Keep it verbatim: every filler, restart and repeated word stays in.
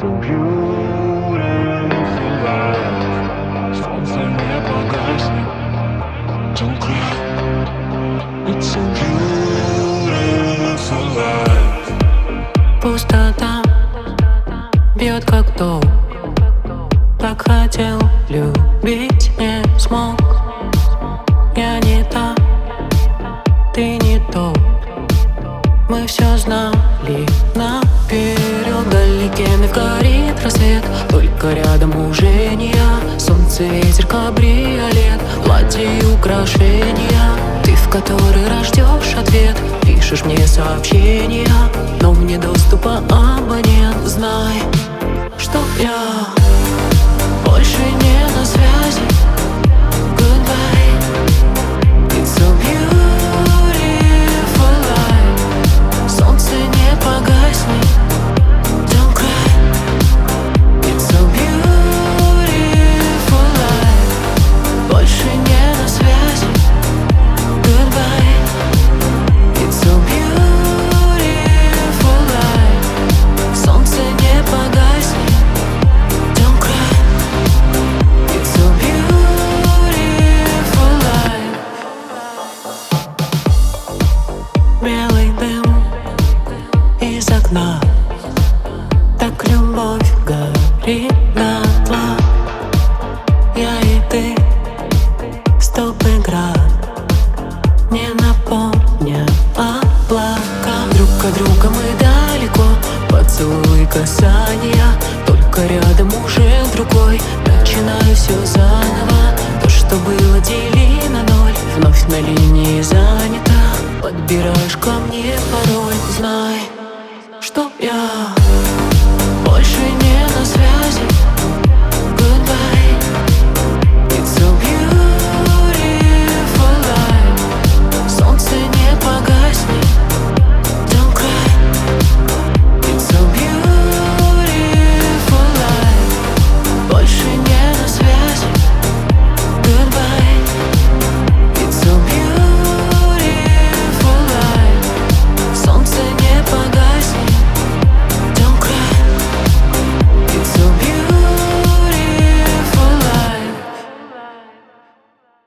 so beautiful life. Солнце не погаснет, don't cry. It's so beautiful life. Пустота бьет как ток. Так хотел любить, не смог. Я не та, ты не то. Мы все знали наперед. Вдалеке горит рассвет, только рядом уже не я. Солнце, ветер, кабриолет, платье и украшения. Ты в который раз ждешь ответ, пишешь мне сообщения, но мне доступа абонент. Знай, что я больше не на связи. Goodbye, it's so beautiful life. Солнце не погаснет, don't cry. It's so beautiful life. Больше не на связи. Goodbye, it's so beautiful life. Солнце не погаснет, don't cry. It's so beautiful life. Белый дым из окна, так любовь горит дотла. Я и ты, стоп-игра, не напомня облака. Друг от друга мы далеко, поцелуй, касания, только рядом уже другой. Начинаю все заново, то, что было, дели на ноль. Вновь на линии занято, подбираешь ко мне порой. Знай, что я